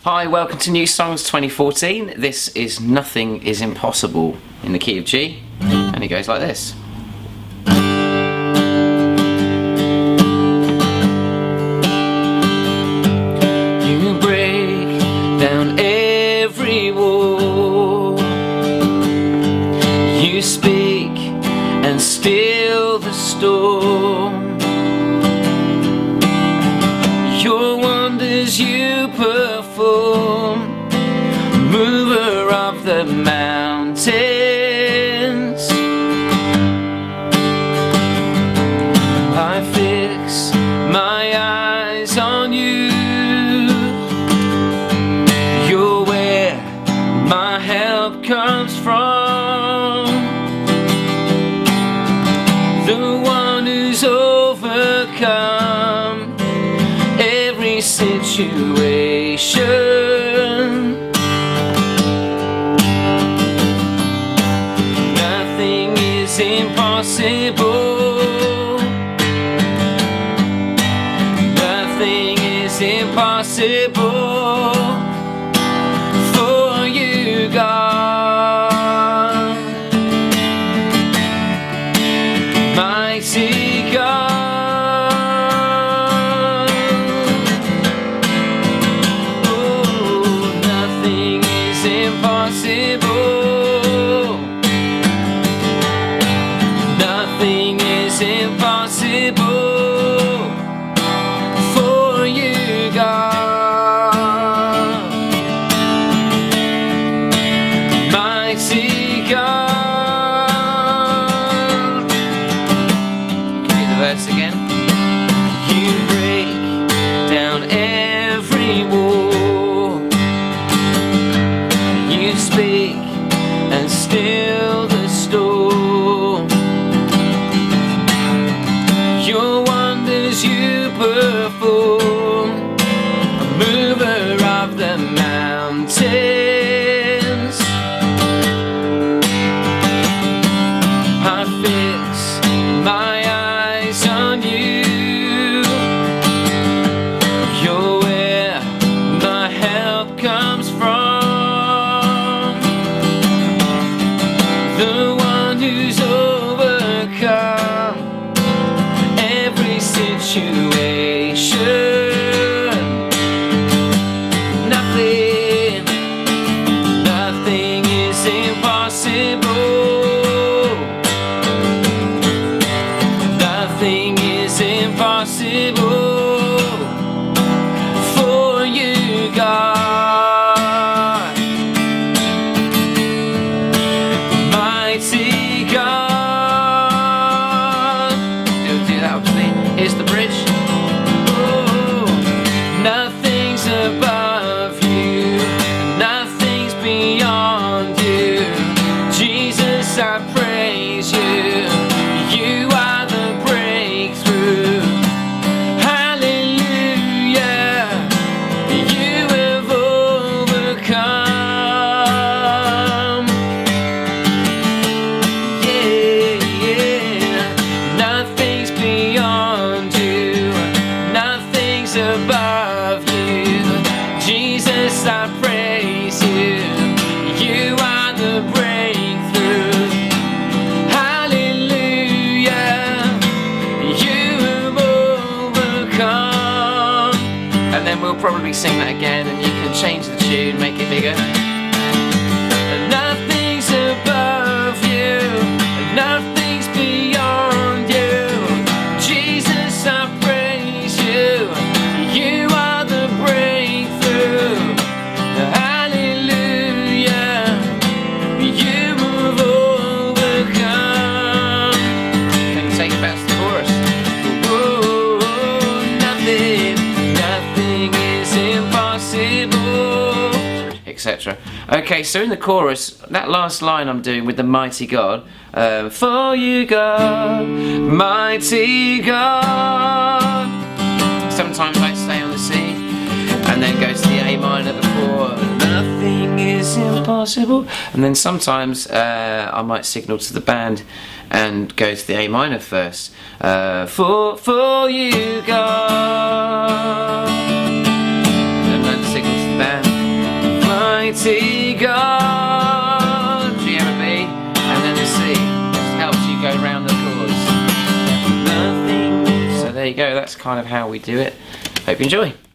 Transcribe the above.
Hi, welcome to New Songs 2014. This is Nothing Is Impossible in the key of G, and it goes like this. You break down every wall, you speak and still the storm. Your wonders you perform, mover of the mountains. I fix my eyes on you. You're where my help comes from, the one who's overcome every situation. Nothing is impossible. Nothing is impossible for you, God. Mighty God. Nothing is impossible for you, God. Mighty God. Can you do the verse again? You break down every wall, you speak and still the storm. Your wonders you perform, a mover of the mountains. I fix my eyes on you. You're where my help comes from, the one who's overcome every situation. Nothing is impossible. Nothing is impossible for you, God. Mighty God. Do that with me. Here's the bridge. Oh, nothing's above you, nothing's beyond you. Jesus, I praise you. You are the breakthrough. Hallelujah. You have overcome. Yeah. Nothing's beyond you, nothing's above you. Jesus, I praise you. You are the breakthrough. Hallelujah. You have overcome. And then we'll probably sing that again, and you can change the tune, make it bigger. Nothing's above you, nothing's beyond you. Jesus, I praise you. You are the breakthrough. Hallelujah. You have overcome. Can you take it back to the chorus? Whoa, nothing is impossible, etc. Okay, so in the chorus, that last line I'm doing with the mighty God, for you, God, mighty God. Sometimes I stay on the C and then go to the A minor before. Nothing is impossible. And then sometimes I might signal to the band and go to the A minor first. For you, God. And then signal to the band. mighty God. G have a B, and then a C. This helps you go round the chords. Nothing. So there you go, that's kind of how we do it. Hope you enjoy.